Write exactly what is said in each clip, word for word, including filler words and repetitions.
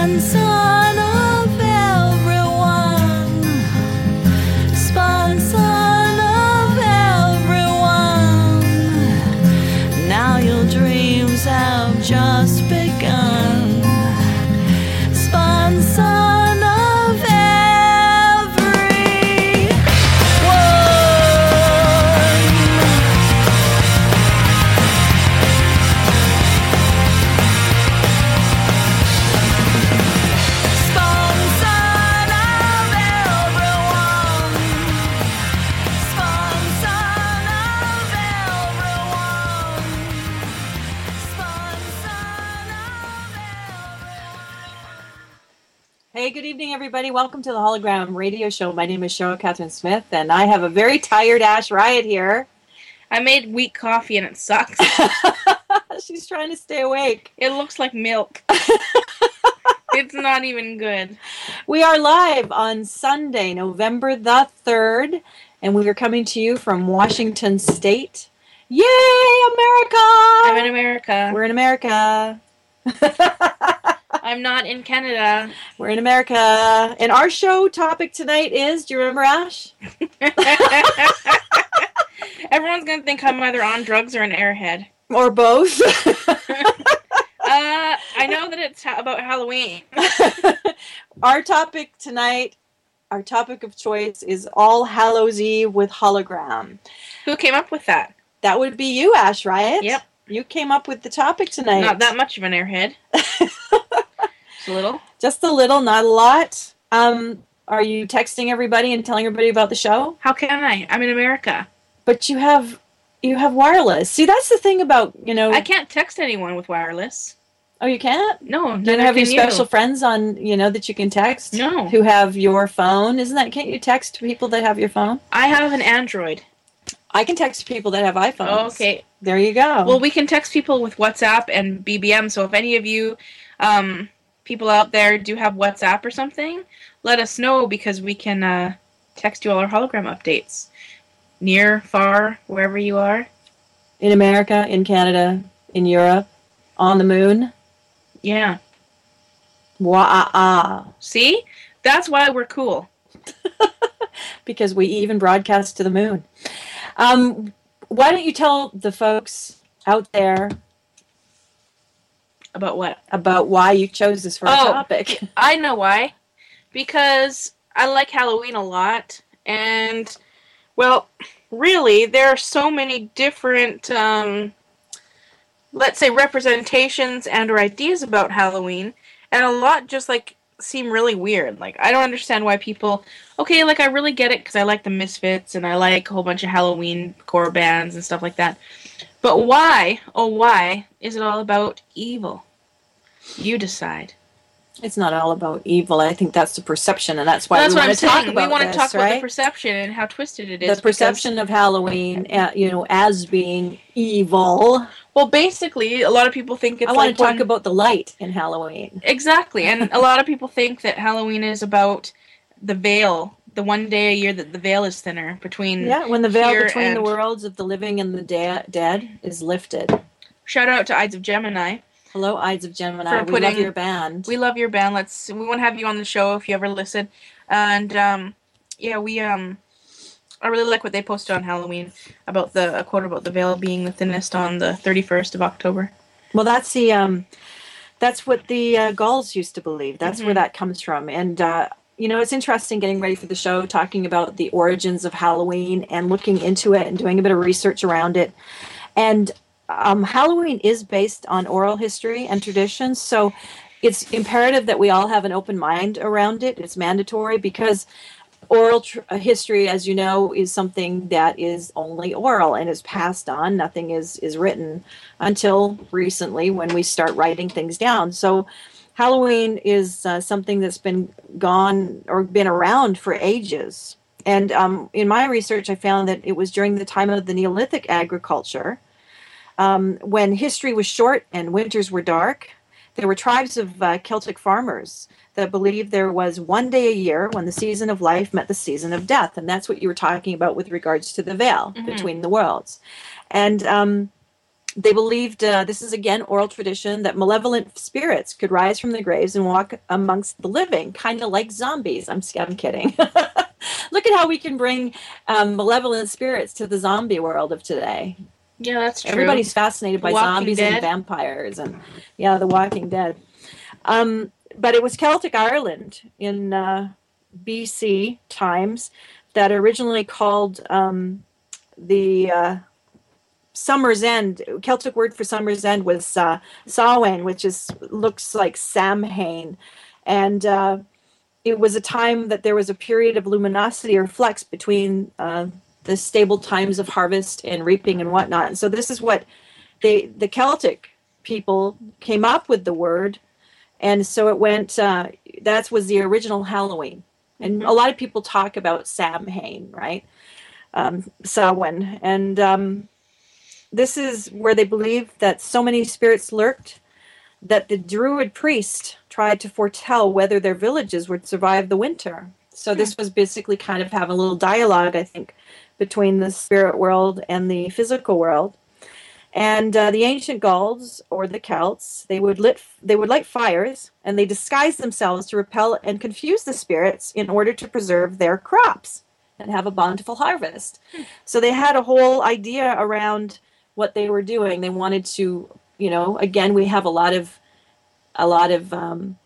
Spawn son of everyone. Spawn son of everyone. Now your dreams have just begun. Spawn son of everyone. Spawn son of everyone. Spawn son of everyone. Spawn son of everyone. Hey, good evening, everybody. Welcome to the Hologram Radio Show. My name is Cheryl Catherine Smith, and I have a very tired Ash Riot here. I made weak coffee and it sucks. She's trying to stay awake. It looks like milk. It's not even good. We are live on Sunday, November the third, and we are coming to you from Washington State. Yay, America! I'm in America. We're in America. I'm not in Canada. We're in America. And our show topic tonight is, do you remember, Ash? Everyone's going to think I'm either on drugs or an airhead. Or both. Uh, I know that it's ha- about Halloween. Our topic tonight, our topic of choice is All Hallows Eve with hologram. Who came up with that? That would be you, Ash Riot. Yep. You came up with the topic tonight. Not that much of an airhead. Just a little. Just a little, not a lot. Um, are you texting everybody and telling everybody about the show? How can I? I'm in America. But you have you have wireless. See, that's the thing about, you know... I can't text anyone with wireless. Oh, you can't? No, Do you neither have your can special you. friends on, you know, that you can text? No. Who have your phone? Isn't that, can't you text people that have your phone? I have an Android. I can text people that have iPhones. Oh, okay. There you go. Well, we can text people with WhatsApp and B B M, so if any of you um, people out there do have WhatsApp or something, let us know because we can uh, text you all our hologram updates. Near, far, wherever you are. In America, in Canada, in Europe, on the moon. Yeah. Wah-ah. See? That's why we're cool. Because we even broadcast to the moon. Um, why don't you tell the folks out there About what? about why you chose this for a Oh. topic? I know why. Because I like Halloween a lot, and, well, really, there are so many different, um, let's say, representations and or ideas about Halloween, and a lot just, like, seem really weird. Like, I don't understand why people, okay, like, I really get it, because I like the Misfits, and I like a whole bunch of Halloween core bands and stuff like that. But why, oh why, is it all about evil? You decide. It's not all about evil. I think that's the perception, and that's why That's we what want I'm to talk saying. about We want this, to talk about right? the perception and how twisted it is. The perception of Halloween, uh, you know, as being evil. because- well, basically, a lot of people think it's I want like to talk when- about the light in Halloween. Exactly, and a lot of people think that Halloween is about the veil, the one day a year that the veil is thinner between. Yeah, when the veil here between the and- worlds of the living and the da- dead is lifted. Shout out to Ides of Gemini. Hello, Ides of Gemini. For We love putting- your band. We love your band. Let's. We want to have you on the show if you ever listen. And um, yeah, we um, I really like what they posted on Halloween about the a quote about the veil being the thinnest on the thirty-first of October. Well, that's the um, that's what the uh, Gauls used to believe. That's Mhm. where that comes from. And uh, you know, it's interesting getting ready for the show, talking about the origins of Halloween and looking into it and doing a bit of research around it. And um, Halloween is based on oral history and traditions, so it's imperative that we all have an open mind around it. It's mandatory because oral tr- uh, history, as you know, is something that is only oral and is passed on. Nothing is, is written until recently when we start writing things down. So Halloween is uh, something that's been gone or been around for ages. And um, in my research, I found that it was during the time of the Neolithic agriculture, um, when history was short and winters were dark. There were tribes of uh, Celtic farmers that believed there was one day a year when the season of life met the season of death. And that's what you were talking about with regards to the veil Mhm. between the worlds. And um, they believed, uh, this is again oral tradition, that malevolent spirits could rise from the graves and walk amongst the living, kind of like zombies. I'm, I'm kidding. Look at how we can bring um, malevolent spirits to the zombie world of today. Yeah, that's true. Everybody's fascinated by Walking zombies Dead. and vampires, and yeah, The Walking Dead. Um, but it was Celtic Ireland in uh, B C times that originally called um, the uh, Summer's End. Celtic word for Summer's End was uh, Samhain, which is looks like Samhain, and uh, it was a time that there was a period of luminosity or flux between uh, the stable times of harvest and reaping and whatnot. And so this is what they, the Celtic people came up with the word. And so it went, uh, that was the original Halloween. And a lot of people talk about Samhain, right? Um, Samhain. And um, this is where they believe that so many spirits lurked that the Druid priest tried to foretell whether their villages would survive the winter. So this was basically kind of having a little dialogue, I think, between the spirit world and the physical world. And uh, the ancient Gauls, or the Celts, they would lit they would light fires, and they disguised themselves to repel and confuse the spirits in order to preserve their crops and have a bountiful harvest. So they had a whole idea around what they were doing. They wanted to, you know, again, we have a lot of a lot of um,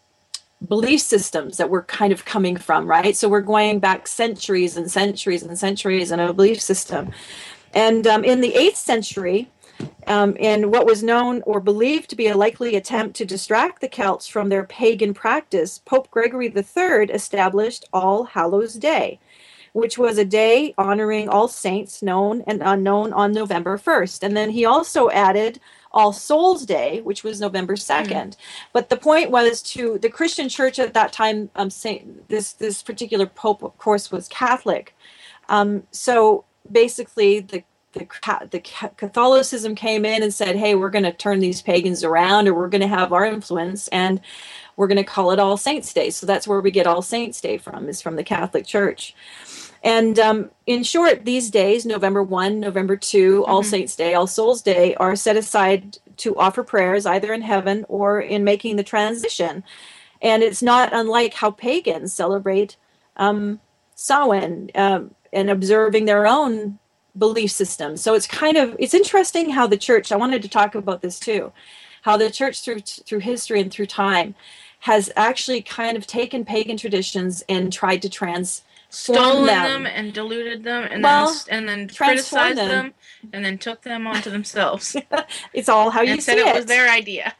belief systems that we're kind of coming from, right? So we're going back centuries and centuries and centuries in a belief system. And um, in the eighth century, um, in what was known or believed to be a likely attempt to distract the Celts from their pagan practice, Pope Gregory the Third established All Hallows Day, which was a day honoring all saints known and unknown on November first. And then he also added All Souls Day, which was November second. Mm. But the point was to the Christian church at that time, um, Saint, this, this particular Pope, of course, was Catholic. Um, so basically, the The, the Catholicism came in and said, hey, we're going to turn these pagans around, or we're going to have our influence, and we're going to call it All Saints Day. So that's where we get All Saints Day from, is from the Catholic Church. And um, in short, these days, November first, November second, mm-hmm. All Saints Day, All Souls Day, are set aside to offer prayers either in heaven or in making the transition. And it's not unlike how pagans celebrate um, Samhain um, and observing their own belief system. So it's kind of, it's interesting how the church, I wanted to talk about this too, how the church through through history and through time has actually kind of taken pagan traditions and tried to transform Stolen them. them and diluted them and Well, then and then transform criticized them. them and then took them onto themselves. It's all how you and see said it. it was their idea.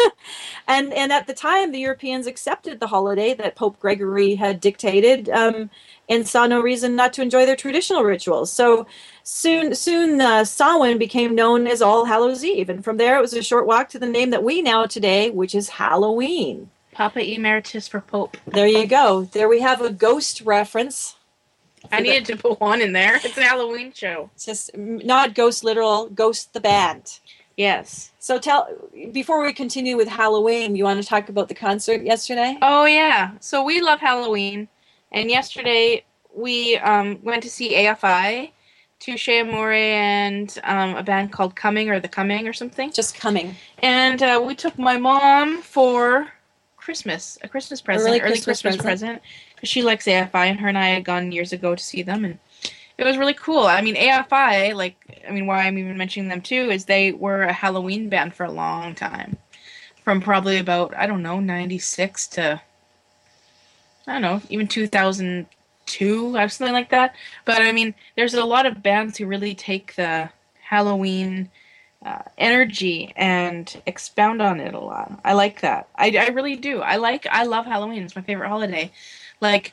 and and at the time, the Europeans accepted the holiday that Pope Gregory had dictated, um, and saw no reason not to enjoy their traditional rituals. So soon, soon, uh, Samhain became known as All Hallows Eve, and from there it was a short walk to the name that we know today, which is Halloween. Papa Emeritus for Pope. There you go. There we have a ghost reference. I needed to put one in there. It's a Halloween show. It's just not Ghost literal, Ghost the band. Yes. So tell, before we continue with Halloween, you want to talk about the concert yesterday? Oh, yeah. So we love Halloween. And yesterday we um, went to see A F I, Touche Amore, and um, a band called Coming or The Coming or something. Just Coming. And uh, we took my mom for Christmas, a Christmas present, early early Christmas, Christmas, present. Because she likes A F I, and her and I had gone years ago to see them, and it was really cool. I mean, A F I, like, I mean, why I'm even mentioning them too is they were a Halloween band for a long time. From probably about, I don't know, ninety-six to, I don't know, even two thousand two, or something like that. But, I mean, there's a lot of bands who really take the Halloween uh, energy and expound on it a lot. I like that. I, I really do. I like, I love Halloween. It's my favorite holiday. Like,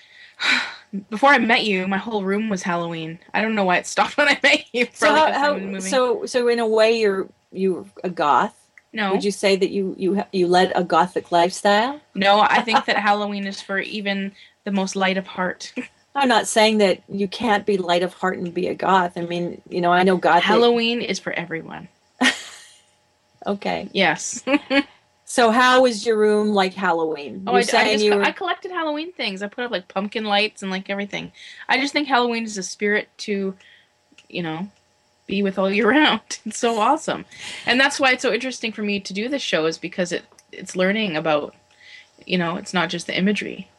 before I met you, my whole room was Halloween. I don't know why it stopped when I met you. So, Probably 'cause how, I'm moving. so, so in a way, you're you're a goth. No. Would you say that you you you led a gothic lifestyle? No, I think that Halloween is for even the most light of heart. I'm not saying that you can't be light of heart and be a goth. I mean, you know, I know gothic. Halloween is for everyone. Okay. Yes. So how was your room like Halloween? Oh, You're I, I, saying just, you were... I collected Halloween things. I put up like pumpkin lights and like everything. I just think Halloween is a spirit to, you know, be with all year round. It's so awesome. And that's why it's so interesting for me to do this show, is because it it's learning about, you know, it's not just the imagery.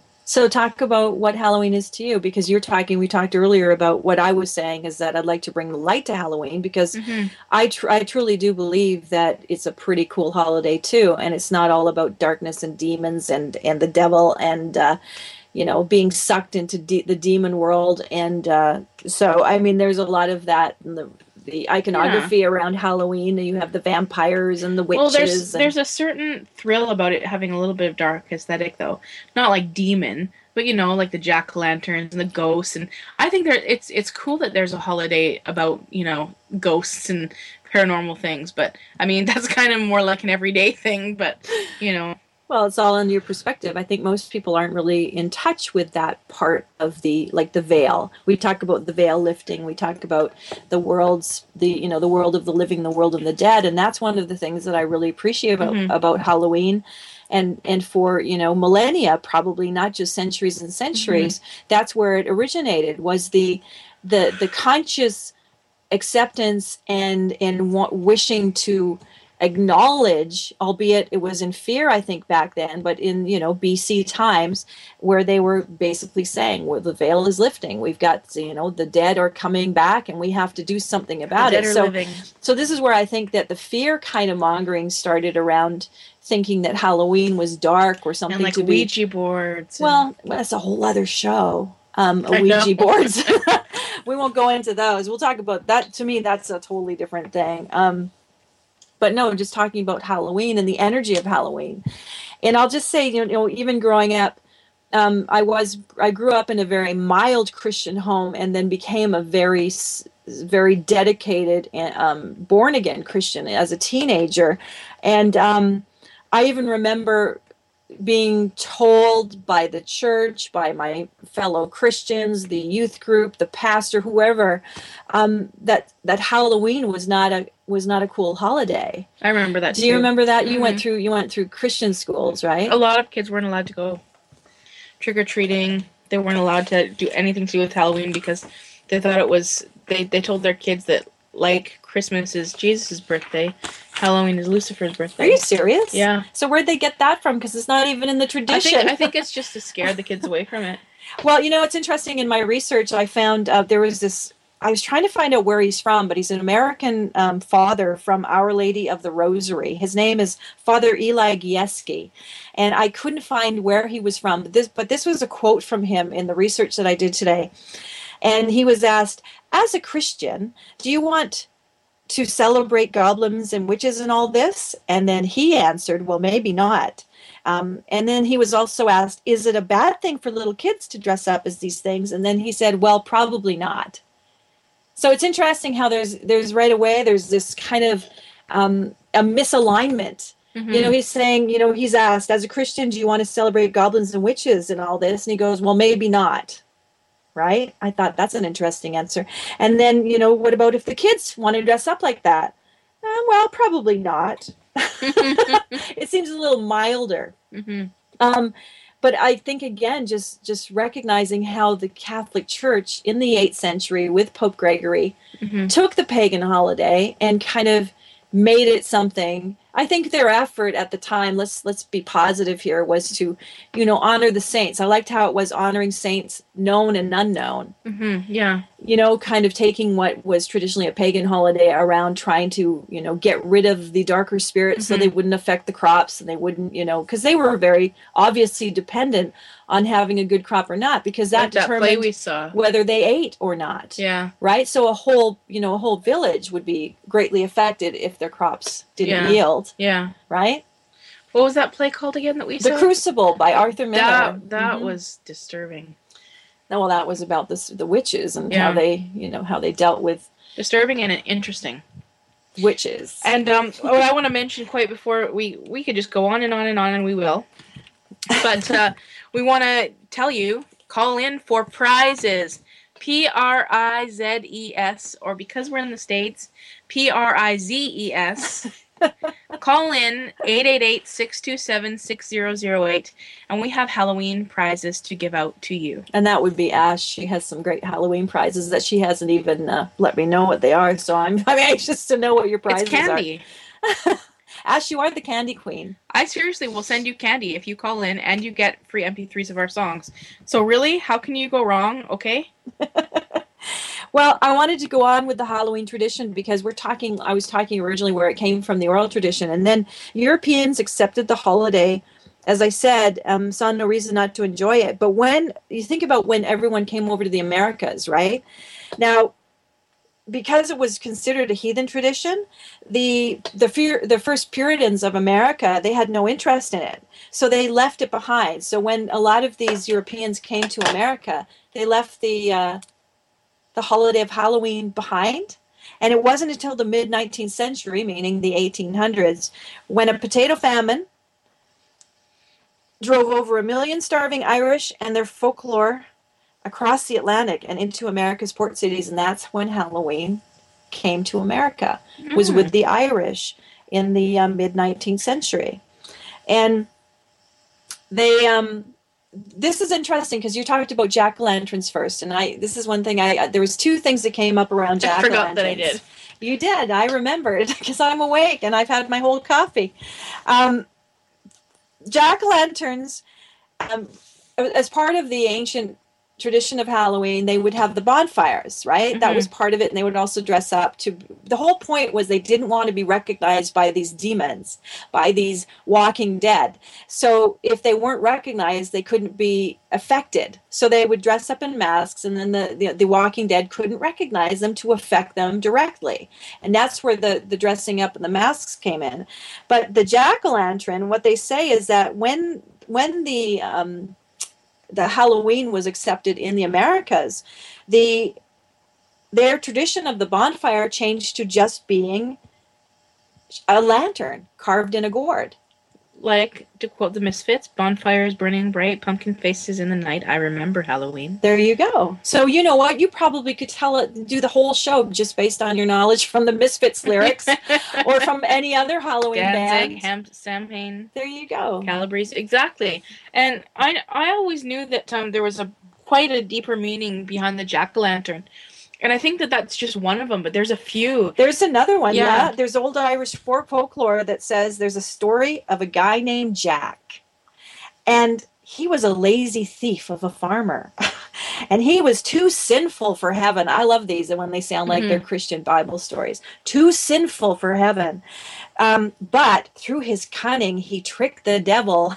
So talk about what Halloween is to you, because you're talking, we talked earlier about what I was saying is that I'd like to bring the light to Halloween, because Mm-hmm. I, tr- I truly do believe that it's a pretty cool holiday too. And it's not all about darkness and demons and, and the devil and, uh, you know, being sucked into de- the demon world. And uh, so, I mean, there's a lot of that in the, the iconography around Halloween. You have the vampires and the witches. Well, there's and, there's a certain thrill about it having a little bit of dark aesthetic, though. Not like demon, but you know, like the jack o' lanterns and the ghosts. And I think there it's it's cool that there's a holiday about, you know, ghosts and paranormal things. But I mean, that's kind of more like an everyday thing. But you know, Well, it's all in your perspective. I think most people aren't really in touch with that part of the, like the veil. We talk about the veil lifting. We talk about the worlds, the you know, the world of the living, the world of the dead, and that's one of the things that I really appreciate about Mhm. about Halloween, and and for you know millennia, probably not just centuries and centuries. That's where it originated. Was the the the conscious acceptance and and wa- wishing to acknowledge, albeit it was in fear, I think back then, but in you know B C times, where they were basically saying, well, the veil is lifting, we've got you know the dead are coming back and we have to do something about the dead it. are So living. so this is where I think that the fear kind of mongering started around thinking that Halloween was dark or something And like to be. Ouija boards. and- Well, that's a whole other show. Um, I know. Ouija boards. We won't go into those. We'll talk about that. To me, that's a totally different thing. Um, but no, just talking about Halloween and the energy of Halloween. And I'll just say, you know, even growing up, um, I was I grew up in a very mild Christian home, and then became a very s- very dedicated and um, born again Christian as a teenager, and um, I even remember being told by the church, by my fellow Christians, the youth group, the pastor, whoever, um, that that Halloween was not a was not a cool holiday. I remember that. Do you too. remember that? You went Mhm. through you went through Christian schools, right? A lot of kids weren't allowed to go trick or treating. They weren't allowed to do anything to do with Halloween because they thought it was. They they told their kids that, like, Christmas is Jesus' birthday, Halloween is Lucifer's birthday. Are you serious? Yeah. So where'd they get that from? Because it's not even in the I tradition. think I think it's just to scare the kids away from it. Well, you know, it's interesting. In my research, I found uh, there was this. I was trying to find out where he's from, but he's an American um, father from Our Lady of the Rosary. His name is Father Eli Gieske, and I couldn't find where he was from. But this, but this was a quote from him in the research that I did today. And he was asked, as a Christian, do you want to celebrate goblins and witches and all this? And then he answered, well, maybe not. Um, and then he was also asked, is it a bad thing for little kids to dress up as these things? And then he said, well, probably not. So it's interesting how there's there's right away, there's this kind of um, a misalignment. Mhm. You know, he's saying, you know, he's asked, as a Christian, do you want to celebrate goblins and witches and all this? And he goes, well, maybe not. Right? I thought that's an interesting answer. And then, you know, what about if the kids want to dress up like that? Uh, well, probably not. It seems a little milder. Mhm. Um, but I think again, just just recognizing how the Catholic Church in the eighth century with Pope Gregory Mhm. took the pagan holiday and kind of made it something. I think their effort at the time, let's let's be positive here, was to, you know, honor the saints. I liked how it was honoring saints known and unknown. Mhm. Yeah. You know, kind of taking what was traditionally a pagan holiday around trying to, you know, get rid of the darker spirits so Mhm. they wouldn't affect the crops and they wouldn't, you know, because they were very obviously dependent on having a good crop or not, because that Like that play determined we saw. whether they ate or not. Yeah. Right? So a whole, you know, a whole village would be greatly affected if their crops didn't Yeah. yield, Yeah. right? What was that play called again that we The saw? Crucible by Arthur Miller. That that Mhm. was disturbing. No, well, that was about this, the witches and Yeah. how they, you know, how they dealt with Disturbing and interesting. witches. And um, what I want to mention quite before we we could just go on and on and on, and we will. But uh, we want to tell you, call in for prizes. P R I Z E S, or because we're in the States, P R I Z E S. Call in eight eight eight, six two seven, six zero zero eight, and we have Halloween prizes to give out to you. And that would be Ash. She has some great Halloween prizes that she hasn't even uh, let me know what they are. So I'm I'm anxious to know what your prizes It's candy. are. Ash, you are the candy queen. I seriously will send you candy if you call in and you get free M P threes of our songs. So really, how can you go wrong? Okay. Well, I wanted to go on with the Halloween tradition because we're talking, I was talking originally where it came from, the oral tradition. And then Europeans accepted the holiday. As I said, um, saw no reason not to enjoy it. But when you think about when everyone came over to the Americas, right? Now, because it was considered a heathen tradition, the the fear, the first Puritans of America, they had no interest in it. So they left it behind. So when a lot of these Europeans came to America, they left the uh, the holiday of Halloween behind. And it wasn't until the mid-nineteenth century, meaning the eighteen hundreds, when a potato famine drove over a million starving Irish and their folklore across the Atlantic and into America's port cities. And that's when Halloween came to America, was with the Irish in the um, mid-nineteenth century. And they... um. This is interesting because you talked about jack-o'-lanterns first, and I. This is one thing I. There was two things that came up around I jack-o'-lanterns. forgot that I did. You did. I remembered because I'm awake and I've had my whole coffee. Um, jack-o'-lanterns, um, as part of the ancient tradition of Halloween, they would have the bonfires, right? Mm-hmm. That was part of it, and they would also dress up to. The whole point was they didn't want to be recognized by these demons, by these walking dead. So if they weren't recognized, they couldn't be affected. So they would dress up in masks, and then the the, the walking dead couldn't recognize them to affect them directly. And that's where the the dressing up and the masks came in. But the jack-o'-lantern, what they say is that when when the um, the Halloween was accepted in the Americas, the their tradition of the bonfire changed to just being a lantern carved in a gourd. Like, to quote the Misfits, bonfires burning bright, pumpkin faces in the night. I remember Halloween. There you go. So you know what? You probably could tell it, do the whole show just based on your knowledge from the Misfits lyrics or from any other Halloween Danzig, band. Ham, Samhain, There you go. Calabrese, exactly. And I, I always knew that um, there was a quite a deeper meaning behind the jack-o'-lantern. And I think that that's just one of them, but there's a few. There's another one, yeah. Yeah. There's old Irish folk folklore that says there's a story of a guy named Jack. And he was a lazy thief of a farmer. And he was too sinful for heaven. I love these when they sound like Mhm. they're Christian Bible stories. Too sinful for heaven. Um, but through his cunning, he tricked the devil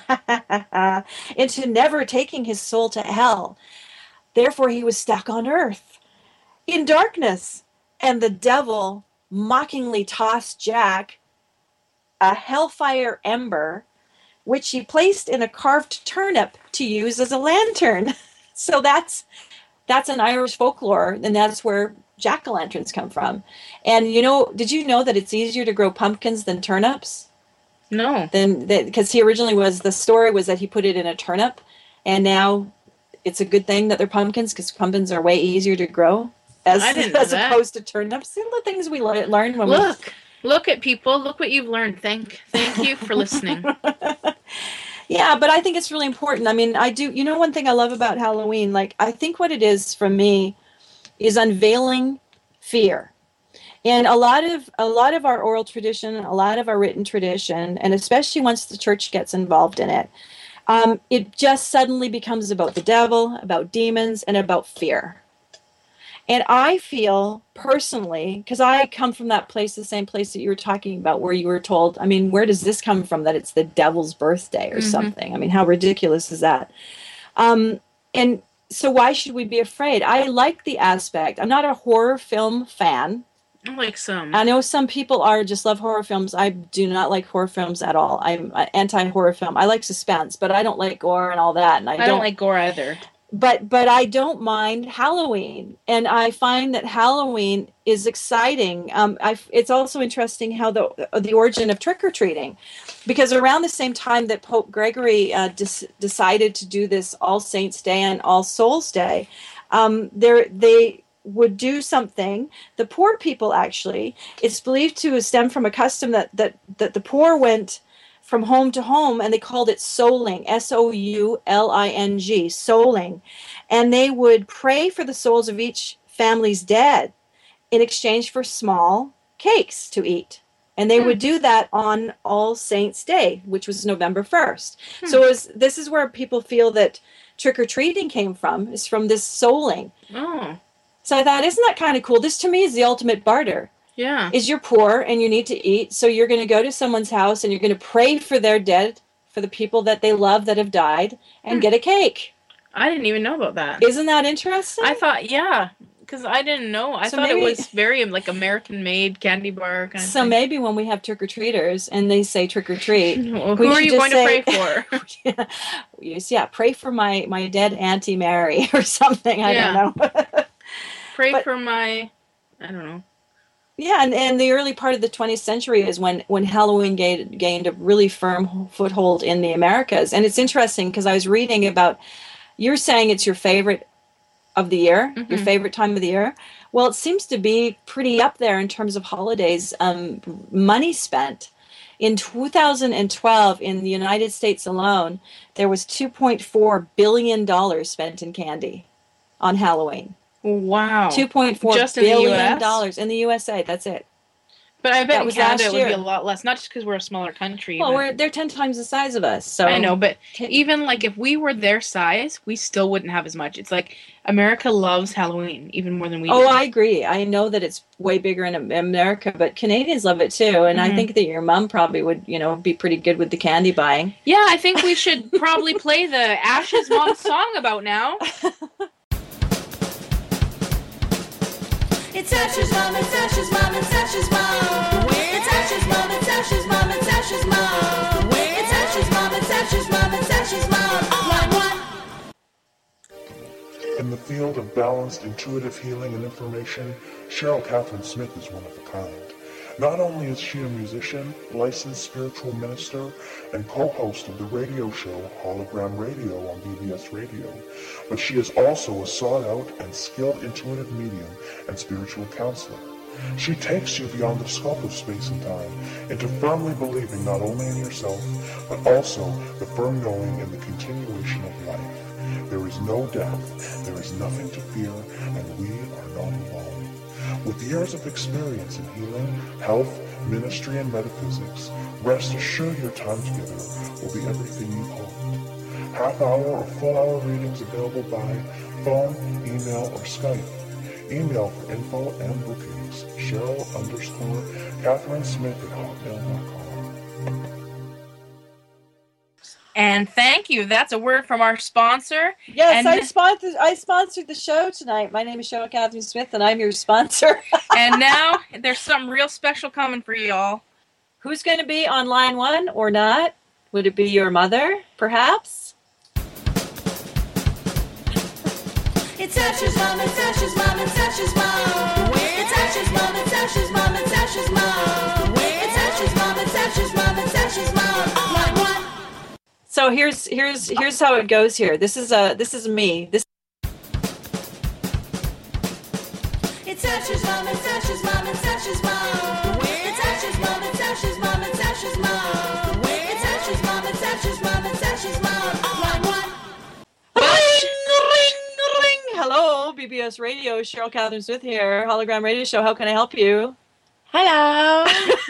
into never taking his soul to hell. Therefore, he was stuck on earth in darkness, and the devil mockingly tossed Jack a hellfire ember, which he placed in a carved turnip to use as a lantern. So that's that's an Irish folklore, and that's where jack-o'-lanterns come from. And you know, did you know that it's easier to grow pumpkins than turnips? No. Then, because he originally was, the story was that he put it in a turnip, and now it's a good thing that they're pumpkins because pumpkins are way easier to grow as, I didn't know as that. opposed to turnips. See the things we le- learn when Look, look at people. Look what you've learned. Thank, thank you for listening. we... Yeah, but I think it's really important. I mean, I do, you know, one thing I love about Halloween, like, I think what it is for me is unveiling fear. And a lot of a lot of our oral tradition, a lot of our written tradition, and especially once the church gets involved in it, um, it just suddenly becomes about the devil, about demons, and about fear. And I feel personally, because I come from that place, the same place that you were talking about, where you were told, I mean, where does this come from, that it's the devil's birthday or Mhm. something? I mean, how ridiculous is that? Um, and so why should we be afraid? I like the aspect. I'm not a horror film fan. I like some. I know some people are just love horror films. I do not like horror films at all. I'm uh, anti-horror film. I like suspense, but I don't like gore and all that. And I, I don't like gore either. but but I don't mind Halloween, and I find that Halloween is exciting. Um, I, it's also interesting how the the origin of trick or treating, because around the same time that Pope Gregory uh, dis- decided to do this All Saints Day and All Souls Day, um, there they would do something. The poor people, actually, it's believed to stem from a custom that that that the poor went from home to home, and they called it souling, S O U L I N G, souling, and they would pray for the souls of each family's dead in exchange for small cakes to eat. And they would do that on All Saints' Day, which was November first. Hmm. So it was, this is where people feel that trick-or-treating came from, is from this souling. Oh, So I thought, isn't that kind of cool? This to me is the ultimate barter. yeah. Is you're poor and you need to eat, so you're going to go to someone's house and you're going to pray for their dead, for the people that they love that have died, and Hmm. get a cake. I didn't even know about that. Isn't that interesting? I thought, yeah, because I didn't know. I So thought maybe- it was very like American-made candy bar kind of So thing. maybe when we have trick-or-treaters and they say trick-or-treat, Well, we who are should you just going to say- pray for? yeah, yes, yeah, pray for my, my dead Auntie Mary or something. I Yeah. don't know. Pray But- for my, I don't know. Yeah, and, and the early part of the twentieth century is when, when Halloween gained, gained a really firm foothold in the Americas. And it's interesting because I was reading about, you're saying it's your favorite of the year, your Mhm. favorite time of the year. Well, it seems to be pretty up there in terms of holidays, um, money spent. In two thousand twelve, in the United States alone, there was two point four billion dollars spent in candy on Halloween. Wow. two point four Just in the U billion S? dollars in the U S A. That's it. But I bet That in was Canada last it would be year. a lot less. Not just because we're a smaller country. Well, but- we're they're ten times the size of us. So I know, but Can- even like if we were their size, we still wouldn't have as much. It's like America loves Halloween even more than we Oh, do. I agree. I know that it's way bigger in Am- America, but Canadians love it too. And I Mhm. think that your mom probably would, you know, be pretty good with the candy buying. Yeah, I think we should probably play the Ashes Mom song about now. It's Ashes Mom, it's Ashes Mom, it's Ashes Mom. It's Ashes Mom, it's Ashes Mom, it's Ashes Mom. It's Ashes Mom, it's Ashes Mom, it's Ashes Mom. Line one. In the field of balanced, intuitive healing and information, Cheryl Catherine Smith is one of a kind. Not only is she a musician, licensed spiritual minister, and co-host of the radio show Hologram Radio on B B S Radio, but she is also a sought-out and skilled intuitive medium and spiritual counselor. She takes you beyond the scope of space and time into firmly believing not only in yourself, but also the firm knowing in the continuation of life. There is no death, there is nothing to fear, and we are not alone. With years of experience in healing, health, ministry, and metaphysics, rest assured your time together will be everything you hoped. Half hour or full hour readings available by phone, email, or Skype. Email for info and bookings, Cheryl underscore Catherine Smith at hotmail dot com. And thank you. That's a word from our sponsor. Yes, And- I sponsored I sponsored the show tonight. My name is Cheryl Catherine Smith and I'm your sponsor. And now there's something real special coming for y'all. Who's going to be on line one or not? Would it be your mother, perhaps? It's Ashes Mom, it's Ashes Mom, it's Ashes Mom. It's Ashes Mom, it's Ashes Mom, it's Ashes Mom. It's Ashes Mom, it's Ashes Mom, it's Ashes Mom. Line one. So here's here's here's how it goes here. This is a this is me. This It's Ashes Mom, it's Ashes Mom, it's Ashes Mom. It's Ashes Mom, it's Ashes Mom, it's Ashes Mom. It's Ashes Mom, it's Ashes Mom, it's Ashes Mom. Line one. ring, ring, ring. Hello, B B S Radio. Cheryl Catherine Smith here. Hologram Radio Show. How can I help you? Hello.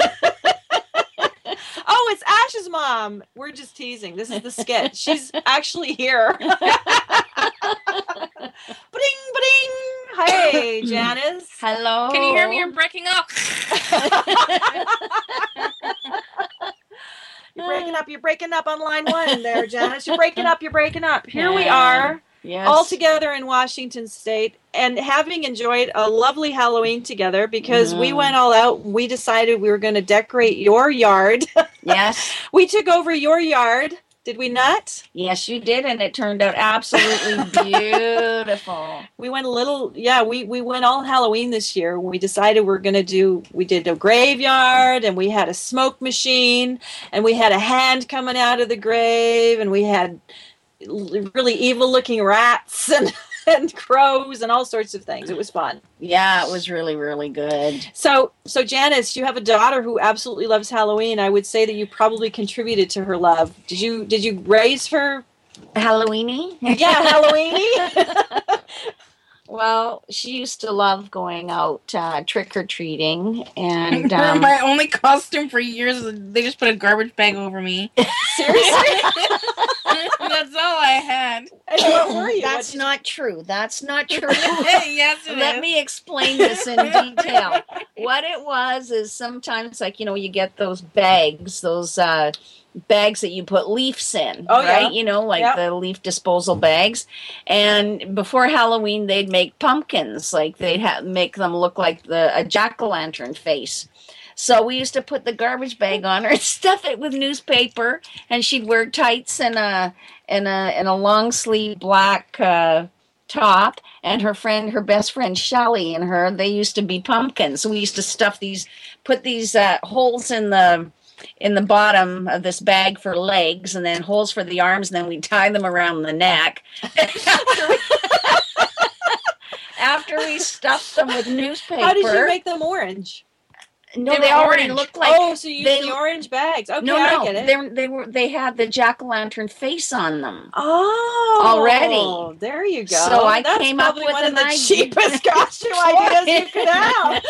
Oh, it's Ash's mom. We're just teasing. This is the skit. She's actually here. Bling, bling. Hey, Janice. Hello. Can you hear me? You're breaking up. You're breaking up. You're breaking up on line one there, Janice. You're breaking up. You're breaking up. Here we Yeah. are, Yes. all together in Washington State, and having enjoyed a lovely Halloween together because we Mm. went all out. We decided we were going to decorate your yard. Yes. We took over your yard. Did we not? Yes, you did, and it turned out absolutely beautiful. We went a little, yeah, we, we went all Halloween this year. We decided we are going to do, we did a graveyard, and we had a smoke machine, and we had a hand coming out of the grave, and we had l- really evil looking rats, and and crows and all sorts of things. It was fun. Yeah, it was really, really good. So, so Janice, you have a daughter who absolutely loves Halloween. I would say that you probably contributed to her love. Did you? Did you raise her? Halloweeny? Yeah, Halloweeny. Well, she used to love going out uh, trick-or-treating. And um, my only costume for years is they just put a garbage bag over me. Seriously? That's all I had. And what were you? that's What did not true. That's not true. Yes, it Let is. me explain this in detail. What it was is sometimes, like, you know, you get those bags, those uh, bags that you put leaves in, Oh, yeah. right? You know, like Yep. the leaf disposal bags. And before Halloween, they'd make pumpkins. Like, they'd ha- make them look like the a jack-o'-lantern face. So we used to put the garbage bag on her and stuff it with newspaper, and she'd wear tights and a and a and a long sleeve black uh, top. And her friend, her best friend Shelley, and her, they used to be pumpkins. So we used to stuff these, put these uh, holes in the in the bottom of this bag for legs, and then holes for the arms, and then we tie them around the neck. after, we, after we stuffed them with newspaper. How did you make them orange? No, They they, were already orange. looked like. oh, so you used they- the orange bags. Okay, no, I no, get it. they they were they had the jack o' lantern face on them. Oh, Already. There you go. So I That's came up probably with one an of the idea. cheapest costume ideas you could have.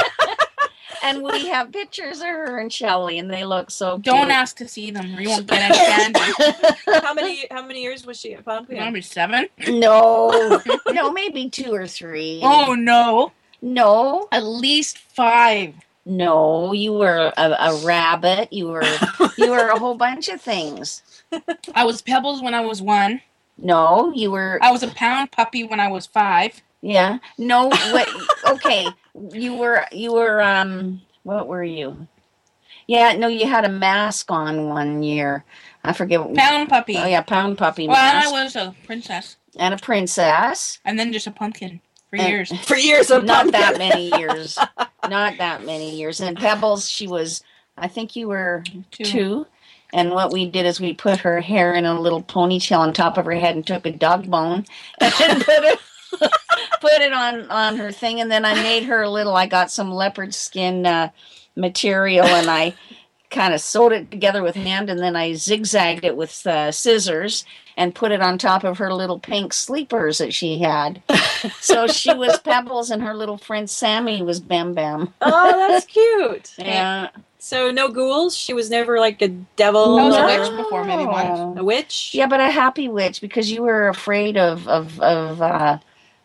And we have pictures of her and Shelley, and they look so cute. Don't ask to see them, or you won't get any candy. How many? How many years was she at You want Pumpkin? to be seven? No, no, maybe two or three. Oh no, No, at least five. no, you were a, a rabbit. You were you were a whole bunch of things. I was Pebbles when I was one. No, you were I was a pound puppy when I was five. yeah. No, what? Okay, you were you were um. What were you? Yeah, no, you had a mask on one year. I forget. What, Pound puppy. oh yeah, pound puppy Well, and mask I was a princess, and a princess. and then just a pumpkin for And- years. For years of Not Pumpkin. that many years. Not that many years. And Pebbles, she was. I think you were Two. two. And what we did is we put her hair in a little ponytail on top of her head and took a dog bone and put it put it on on her thing. And then I made her a little. I got some leopard skin uh, material and I kind of sewed it together with hand, and then I zigzagged it with uh, scissors and put it on top of her little pink sleepers that she had. So she was Pebbles, and her little friend Sammy was Bam Bam. Oh, that's cute. Yeah. So no ghouls. She was never like a devil. I was a or witch before, maybe once. A witch. Yeah, but a happy witch because you were afraid of of of uh,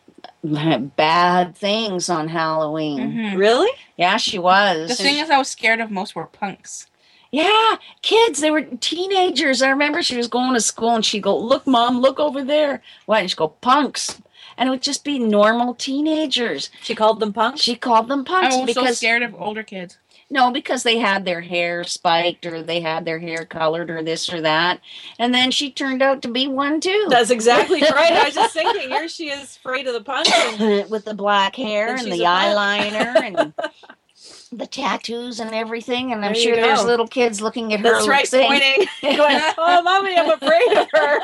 bad things on Halloween. Mhm. Really? Yeah, she was. The things I was scared of most were punks. Yeah, kids. They were teenagers. I remember she was going to school and she'd go, "Look, Mom, look over there." What? And she'd go, "Punks," and it would just be normal teenagers. She called them punks. She called them punks I was so because scared of older kids. no, because they had their hair spiked or they had their hair colored or this or that, and then she turned out to be one too. That's exactly right. I was just thinking, here she is afraid of the punks. and- With the black hair And and, she's the a punk. eyeliner and the tattoos and everything. And I'm There you sure there's go. little kids looking at her. That's right, saying, pointing, going, "Oh, mommy, I'm afraid of her."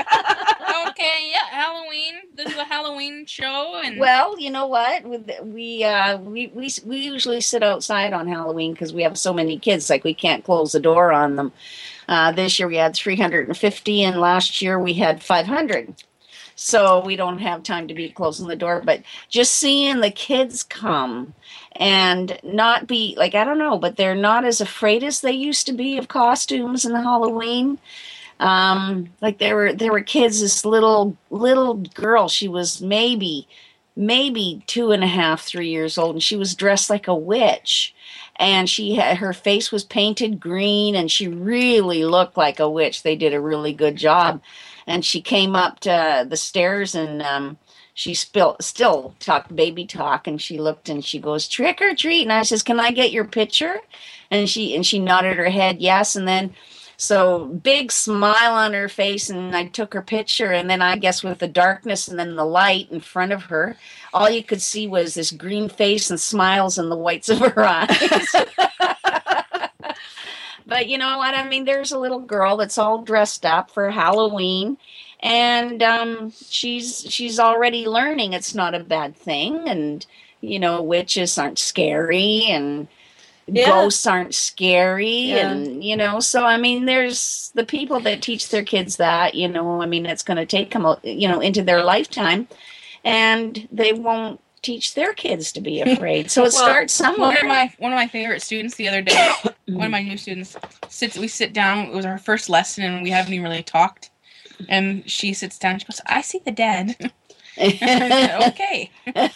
Okay, yeah, Halloween. This is a Halloween show, and Well, you know what? With we uh, we we we usually sit outside on Halloween because we have so many kids. Like we can't close the door on them. Uh, this year we had three hundred fifty, and last year we had five hundred. So we don't have time to be closing the door. But just seeing the kids come and not be like I don't know, but they're not as afraid as they used to be of costumes and Halloween. Um, like there were there were kids. This little little girl, she was maybe maybe two and a half, three years old, and she was dressed like a witch. And she had her face was painted green, and she really looked like a witch. They did a really good job. And she came up to the stairs, and um, she spill, still talked baby talk, and she looked and she goes, "Trick or treat." And I says, "Can I get your picture?" And she and she nodded her head yes. And then so big smile on her face, and I took her picture, and then I guess with the darkness and then the light in front of her, all you could see was this green face and smiles and the whites of her eyes. But you know what? I mean, there's a little girl that's all dressed up for Halloween, and um, she's she's already learning it's not a bad thing, and you know, witches aren't scary, and Yeah. ghosts aren't scary, Yeah. and you know, so I mean, there's the people that teach their kids that, you know, I mean, it's going to take them, you know, into their lifetime, and they won't teach their kids to be afraid. So it Well, starts One somewhere. of my one of my favorite students the other day, one of my new students sits. We sit down. It was our first lesson, and we haven't even really talked. And she sits down. She goes, "I see the dead." Okay.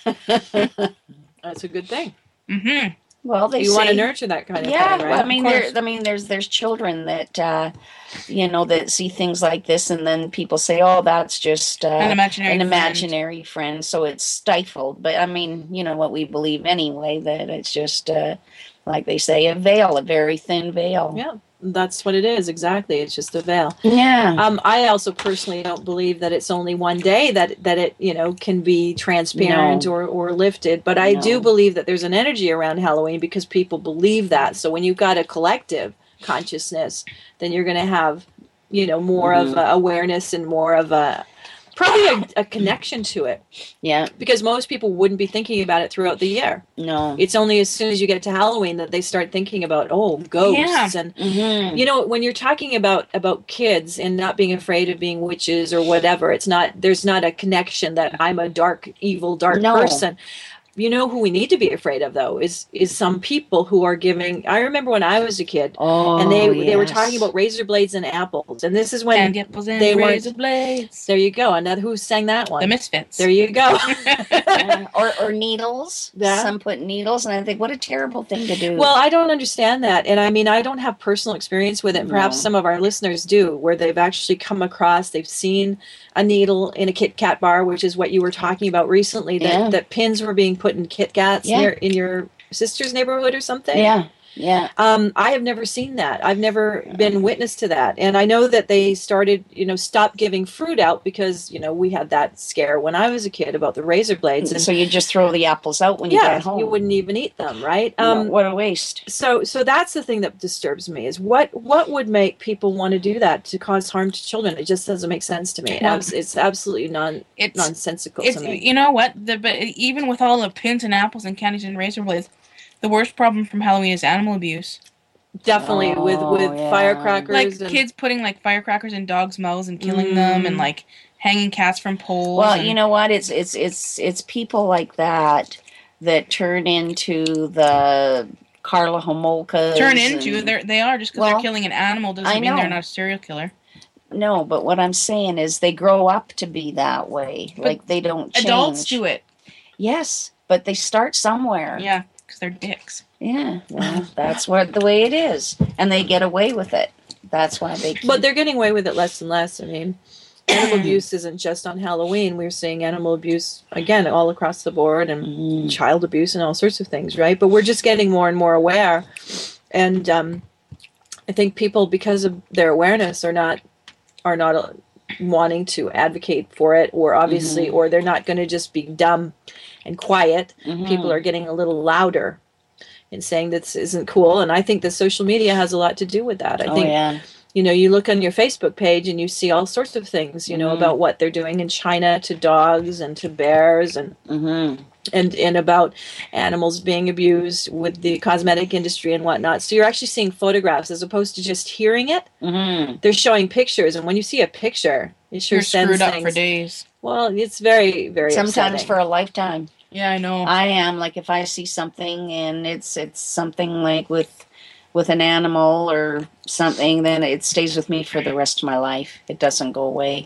That's a good thing. Mm-hmm. Well, they You want to say- nurture that kind of yeah, thing, well, right? I mean, Of there. course. I mean, there's there's children that uh, you know, that see things like this, and then people say, "Oh, that's just uh, An imaginary an friend. imaginary friend," so it's stifled. But I mean, you know what we believe anyway, that it's just uh, like they say, a veil, a very thin veil. Yeah, that's what it is. Exactly. It's just a veil. Yeah. Um, I also personally don't believe that it's only one day that that it you know can be transparent No. or or lifted. But I do No. believe that there's an energy around Halloween because people believe that. So when you've got a collective consciousness, then you're going to have you know more Mhm. of a awareness and more of a probably a, a connection to it Yeah. because most people wouldn't be thinking about it throughout the year. No. It's only as soon as you get to Halloween that they start thinking about oh ghosts Yeah. and Mhm. you know when you're talking about about kids and not being afraid of being witches or whatever, it's not there's not a connection that I'm a dark evil dark No. person. You know who we need to be afraid of though is is some people who are giving. I remember when I was a kid Oh, and they they were yes. talking about razor blades and apples, and this is when And apples and they weren't- razor blades. there you go. Another who sang that one? The Misfits. There you go. Yeah. or or needles. Yeah. Some put needles, and I think what a terrible thing to do. Well, I don't understand that. And I mean, I don't have personal experience with it. And perhaps No. some of our listeners do, where they've actually come across, they've seen a needle in a Kit Kat bar, which is what you were talking about recently, that, Yeah. that pins were being put in Kit Kats Yeah. near, in your sister's neighborhood or something. yeah, yeah. Um, I have never seen that. I've never been witness to that. And I know that they started, you know, stopped giving fruit out because, you know, we had that scare when I was a kid about the razor blades. And So you just throw the apples out when you yeah, get home. you wouldn't even eat them, right? No, Um, what a waste. so so that's the thing that disturbs me is what what would make people want to do that to cause harm to children. It just doesn't make sense to me. Well, Abs- it's absolutely non It's nonsensical it's to me. you know what? The, but even with all the pins and apples and candies and razor blades, the worst problem from Halloween is animal abuse. Definitely with Oh, with yeah. firecrackers Like and kids putting like firecrackers in dogs' mouths and killing them, and Mm. like hanging cats from poles. Well, and- you know what? It's it's it's it's people like that that turn into the Carla Homolkas. turn into and- they they are just because Well, they're killing an animal doesn't I mean they're know. not a serial killer. No, but what I'm saying is they grow up to be that way. But like they don't change. Adults do it, Yes, but they start somewhere. yeah, because they're dicks. Yeah. Well, that's what the way it is, and they get away with it. That's why they. Keep, but they're getting away with it less and less. I mean, animal abuse isn't just on Halloween. We're seeing animal abuse again all across the board and Mm. child abuse and all sorts of things, right? But we're just getting more and more aware. And um, I think people, because of their awareness, are not are not uh, wanting to advocate for it, or obviously, Mhm. or they're not going to just be dumb and quiet. Mhm. People are getting a little louder and saying this isn't cool. And I think the social media has a lot to do with that. I Oh think yeah. you know, you look on your Facebook page and you see all sorts of things, you know, Mhm. about what they're doing in China to dogs and to bears and Mm-hmm. and and about animals being abused with the cosmetic industry and whatnot. So you're actually seeing photographs as opposed to just hearing it. Mm-hmm. They're showing pictures, and when you see a picture, it sure You're sends screwed up things. for days. Well, it's very very Sometimes upsetting. for a lifetime. Yeah, I know. I am like if I see something and it's it's something like with with an animal or something, then it stays with me for the rest of my life. It doesn't go away.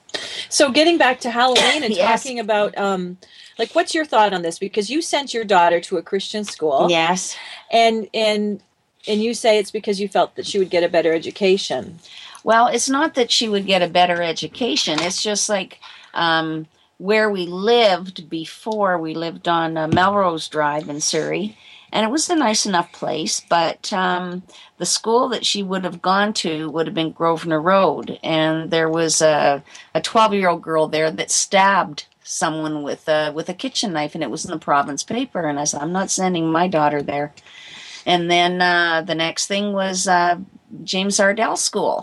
So getting back to Halloween and Yes. talking about um like what's your thought on this, because you sent your daughter to a Christian school. Yes. and and and you say it's because you felt that she would get a better education. Well, it's not that she would get a better education. It's just like um, where we lived before. We lived on uh, Melrose Drive in Surrey, and it was a nice enough place. But um, the school that she would have gone to would have been Grosvenor Road, and there was a a twelve-year-old girl there that stabbed someone with a with a kitchen knife, and it was in the province paper. And I said, I'm not sending my daughter there. And then uh, the next thing was uh, James Ardell School.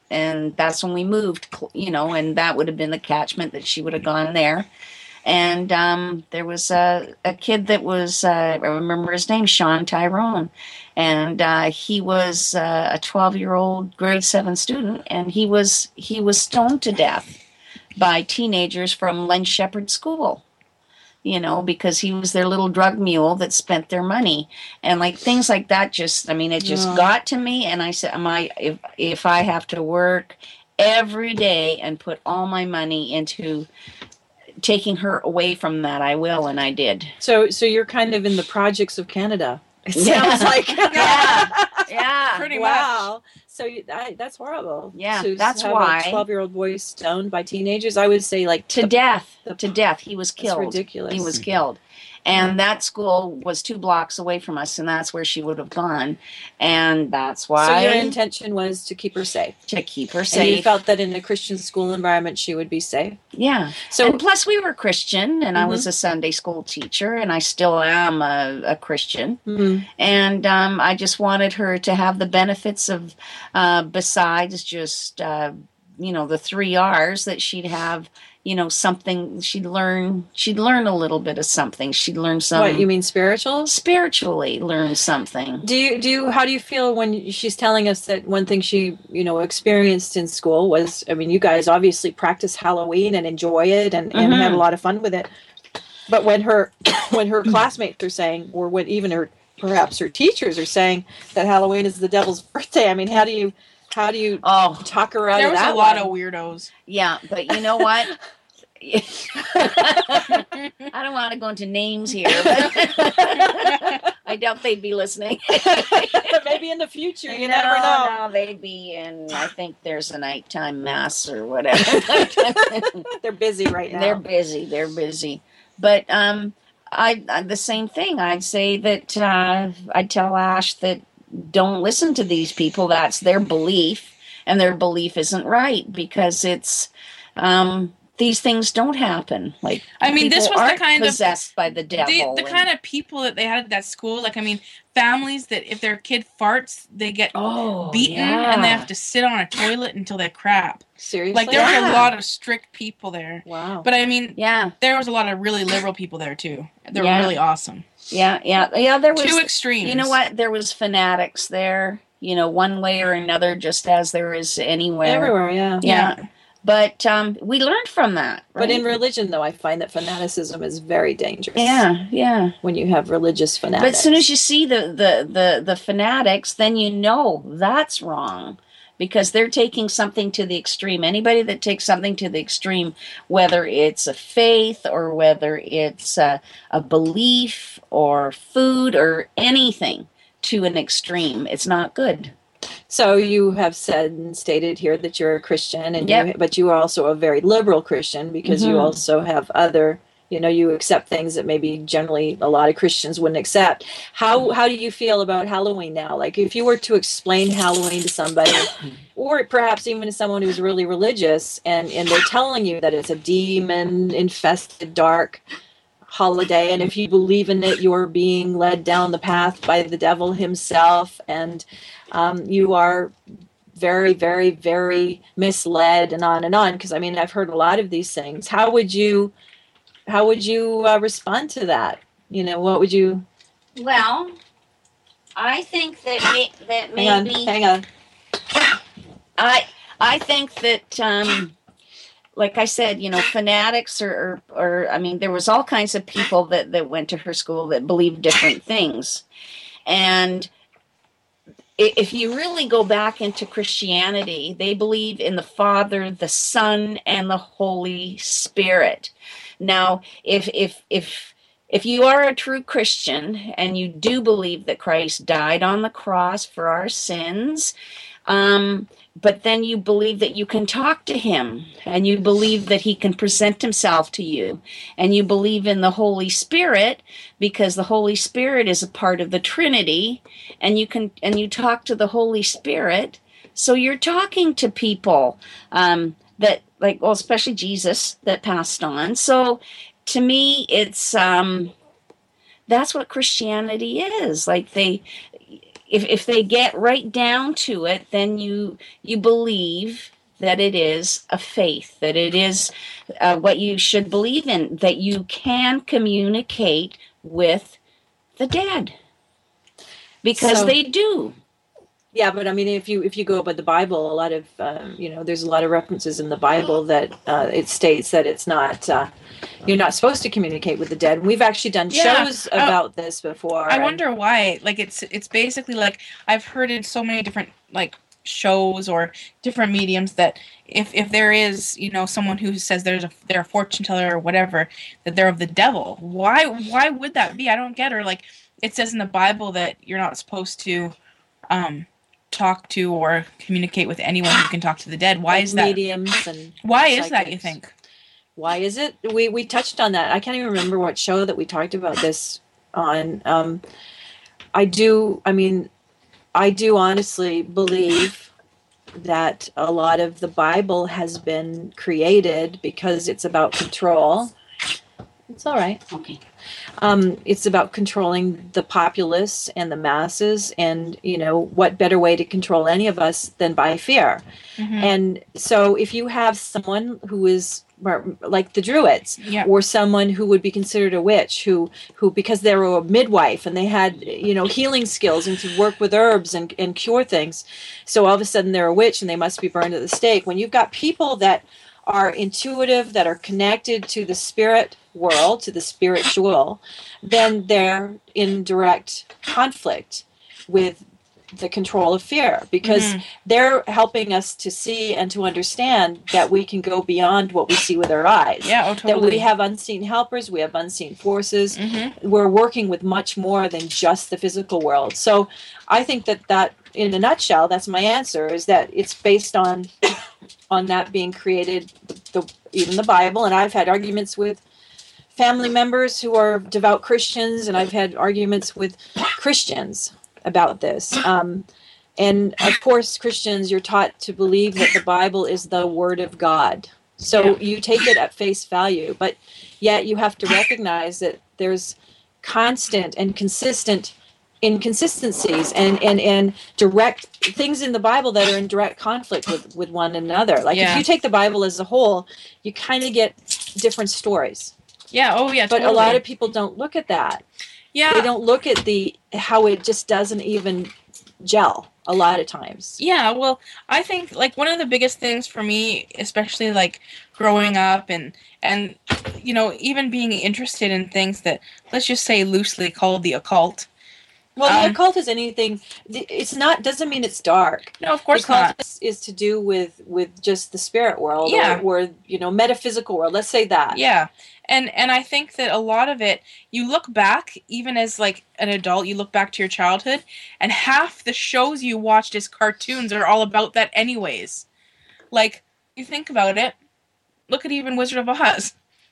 and that's when we moved, cl- you know, and that would have been the catchment that she would have gone there. And um, there was a, a kid that was, uh, I remember his name, Sean Tyrone. And uh, he was uh, a twelve-year-old grade seven student, and he was he was stoned to death by teenagers from Len Shepherd School, you know, because he was their little drug mule that spent their money. And like things like that just, I mean, it just Yeah. got to me. And I said, am I, if, if I have to work every day and put all my money into taking her away from that, I will. And I did. So, so you're kind of in the projects of Canada. It Yeah. sounds like. Yeah. Yeah. Pretty Wow. So you, I, that's horrible. Yeah, to that's have why- a twelve-year-old boy stoned by teenagers. I would say like To the- death. the- To death. He was That's killed. ridiculous. He was killed. And that school was two blocks away from us, and that's where she would have gone. And that's So why your intention was to keep her safe. to keep her And you safe. felt that in a Christian school environment she would be safe. Yeah. So And plus, we were Christian, and I Mhm. was a Sunday school teacher, and I still am a, a Christian. Mhm. And um, I just wanted her to have the benefits of, uh, besides just, uh, you know, the three R's, that she'd have, you know, something. She'd learn. She'd learn a little bit of something. She'd learn some. what you mean spiritual? Spiritually, learn something. Do you do you, how do you feel when she's telling us that one thing she you know experienced in school was, I mean, you guys obviously practice Halloween and enjoy it and, and Mhm. have a lot of fun with it, but when her when her classmates are saying, or when even her perhaps her teachers are saying that Halloween is the devil's birthday, I mean, how do you how do you Oh, talk her out There of was that a lot one? of weirdos. yeah, but you know what? I don't want to go into names here, but I doubt they'd be listening. Maybe in the future, you no, never know. No, they'd be in, I think there's a nighttime mass or whatever. They're busy right now. They're busy. They're busy. But um, I, I the same thing. I'd say that uh, I'd tell Ash that don't listen to these people. That's their belief, and their belief isn't right, because it's um, these things don't happen. Like, I mean, this people was the aren't kind of- possessed by the devil. The, the and- kind of people that they had at that school, like, I mean, families that if their kid farts, they get oh, beaten yeah. and they have to sit on a toilet until they crap. Seriously? Like, there was Yeah. a lot of strict people there. Wow. But I mean, Yeah, there was a lot of really liberal people there too. They were Yeah. really awesome. yeah, yeah, yeah. There was Two extremes. You know what? There was fanatics there, you know, one way or another, just as there is anywhere. Everywhere, yeah. Yeah. But um, we learned from that. But in right? religion, though, I find that fanaticism is very dangerous. yeah, yeah. When you have religious fanatics. But as soon as you see the, the, the, the fanatics, then you know that's wrong, because they're taking something to the extreme. Anybody that takes something to the extreme, whether it's a faith or whether it's a, a belief or food or anything to an extreme, it's not good. So you have said and stated here that you're a Christian, and Yep. you, but you are also a very liberal Christian, because you Mhm. also have other, you know, you accept things that maybe generally a lot of Christians wouldn't accept. How how do you feel about Halloween now? Like, if you were to explain Halloween to somebody, or perhaps even to someone who's really religious, and and they're telling you that it's a demon infested dark holiday, and if you believe in it, you're being led down the path by the devil himself, and um, you are very, very, very misled, and on and on. Because I mean, I've heard a lot of these things. How would you, how would you uh, respond to that? You know, what would you? Well, I think that may, that Hang on, maybe hang on. I I think that um, like I said, you know, fanatics or, or or I mean, there was all kinds of people that that went to her school that believed different things, and i- if you really go back into Christianity, they believe in the Father, the Son, and the Holy Spirit. Now, if if if if you are a true Christian and you do believe that Christ died on the cross for our sins, um, but then you believe that you can talk to him, and you believe that he can present himself to you, and you believe in the Holy Spirit, because the Holy Spirit is a part of the Trinity, and you can and you talk to the Holy Spirit. So you're talking to people um, that, like, well, especially Jesus that passed on. So to me, it's um, that's what Christianity is. Like, they, if if they get right down to it, then you you believe that it is a faith, that it is uh, what you should believe in, that you can communicate with the dead, because So- they do. Yeah, but I mean, if you if you go by the Bible, a lot of um, you know, there's a lot of references in the Bible that uh, it states that it's not uh, you're not supposed to communicate with the dead. We've actually done Yeah, shows I- about this before. I and- wonder why. Like it's it's basically like I've heard in so many different like shows or different mediums that if if there is, you know, someone who says there's a they're a fortune teller or whatever, that they're of the devil. Why why would that be? I don't get her. Like it says in the Bible that you're not supposed to um talk to or communicate with anyone who can talk to the dead. Why like is that? mediums and Why is that, you psychics. think? Why is it? We we touched on that. I can't even remember what show that we talked about this on. Um, I do. I mean, I do honestly believe that a lot of the Bible has been created because it's about control. It's all right. Okay. Um, it's about controlling the populace and the masses, and you know what better way to control any of us than by fear. Mhm. And so, if you have someone who is like the Druids, Yeah. or someone who would be considered a witch, who who because they were a midwife and they had you know healing skills and to work with herbs and, and cure things, so all of a sudden they're a witch and they must be burned at the stake. When you've got people that are intuitive, that are connected to the spirit world, to the spiritual, then they're in direct conflict with the control of fear, because Mhm. they're helping us to see and to understand that we can go beyond what we see with our eyes. Yeah, oh That totally. we have unseen helpers, we have unseen forces. Mhm. We're working with much more than just the physical world. So I think that that, in a nutshell, that's my answer, is that it's based on on that being created, the, even the Bible. And I've had arguments with family members who are devout Christians, and I've had arguments with Christians about this. Um, and of course, Christians, you're taught to believe that the Bible is the Word of God. So Yeah. you take it at face value, but yet you have to recognize that there's constant and consistent inconsistencies and, and, and direct things in the Bible that are in direct conflict with, with one another. Like Yeah. if you take the Bible as a whole, you kind of get different stories. Yeah, oh yeah, But totally. a lot of people don't look at that. yeah. They don't look at the how it just doesn't even gel a lot of times. Yeah, well, I think like one of the biggest things for me, especially like growing up and and you know, even being interested in things that, let's just say, loosely called the occult. Well, the Um, occult is anything. It's not doesn't mean it's dark. No, of course the occult not. is, is to do with with just the spirit world, Yeah. or, or you know metaphysical world. Let's say that. Yeah. And and I think that a lot of it, you look back, even as like an adult, you look back to your childhood, and half the shows you watched as cartoons are all about that anyways. Like, you think about it, look at even Wizard of Oz.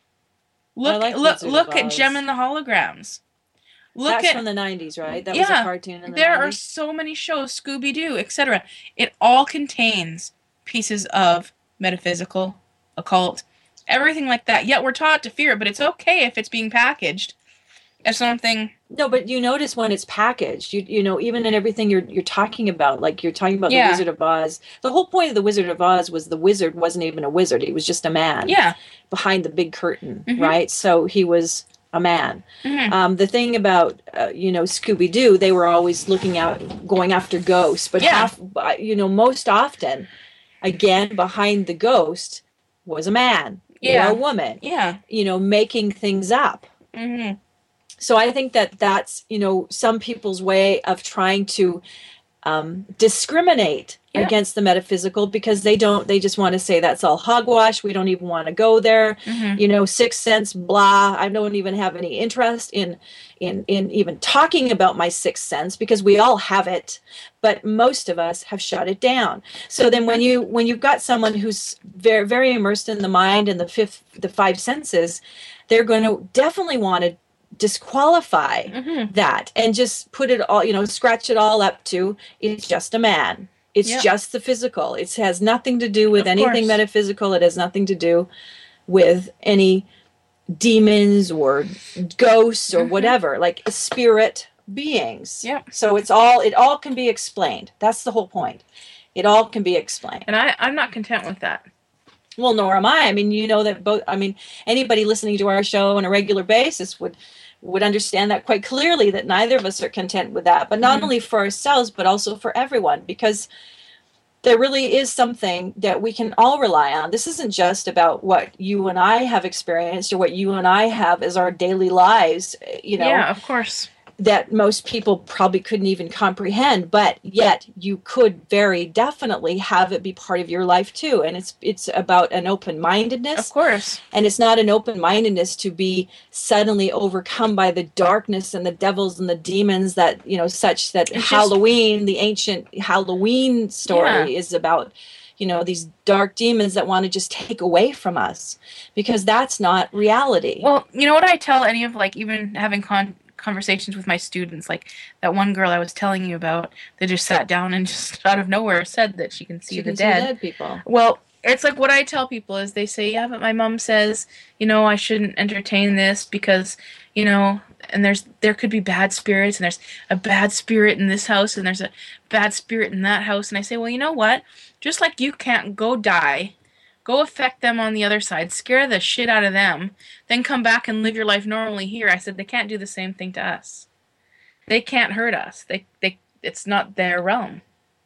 Look like look Wizard of look at Oz. Gem and the Holograms. Look That's at from the nineties, right? That was Yeah, a cartoon in the there are nineties. so many shows, Scooby Doo, et cetera. It all contains pieces of metaphysical, occult, everything like that. Yet we're taught to fear it, but it's okay if it's being packaged as something. No, but you notice when it's packaged, you you know, even in everything you're you're talking about, like you're talking about Yeah. the Wizard of Oz. The whole point of the Wizard of Oz was the wizard wasn't even a wizard; he was just a man Yeah. behind the big curtain, Mhm. right? So he was a man. Mhm. Um, the thing about uh, you know Scooby Doo, they were always looking out, going after ghosts, but Yeah. half, uh, you know, most often, again, behind the ghost was a man Yeah. or a woman, Yeah. you know, making things up. hmm So I think that that's, you know, some people's way of trying to um, discriminate Yeah. against the metaphysical, because they don't, they just want to say that's all hogwash. We don't even want to go there. hmm You know, sixth sense, blah. I don't even have any interest in, in, in even talking about my sixth sense, because we all have it, but most of us have shut it down. So then when you, when you've got someone who's very, very immersed in the mind and the fifth, the five senses, they're going to definitely want to disqualify hmm that and just put it all, you know, scratch it all up to it's just a man. It's Yeah. just the physical. It has nothing to do with Of anything course. metaphysical. It has nothing to do with any demons or ghosts or Mhm. whatever, like a spirit beings. Yep. So it's all it all can be explained. That's the whole point. It all can be explained. And I, I'm not content with that. Well, nor am I. I mean, you know that both. I mean, anybody listening to our show on a regular basis would would understand that quite clearly. That neither of us are content with that. But not Mhm. only for ourselves, but also for everyone, because there really is something that we can all rely on. This isn't just about what you and I have experienced or what you and I have as our daily lives. You know, Yeah, of course. that most people probably couldn't even comprehend, but yet you could very definitely have it be part of your life too. And it's it's about an open-mindedness, Of course. and it's not an open-mindedness to be suddenly overcome by the darkness and the devils and the demons that, you know, such that It's just- Halloween, the ancient Halloween story Yeah. is about, you know, these dark demons that want to just take away from us, because that's not reality. Well, you know what I tell any of, like, even having con- conversations with my students, like that one girl I was telling you about that just sat down and just out of nowhere said that she can see you the can dead. see dead people. Well, it's like what I tell people is they say, yeah, but my mom says, you know, I shouldn't entertain this because, you know, and there's there could be bad spirits, and there's a bad spirit in this house, and there's a bad spirit in that house. And I say, well, you know what? Just like you can't go die, go affect them on the other side, scare the shit out of them, then come back and live your life normally here. I said they can't do the same thing to us. They can't hurt us. They they it's not their realm.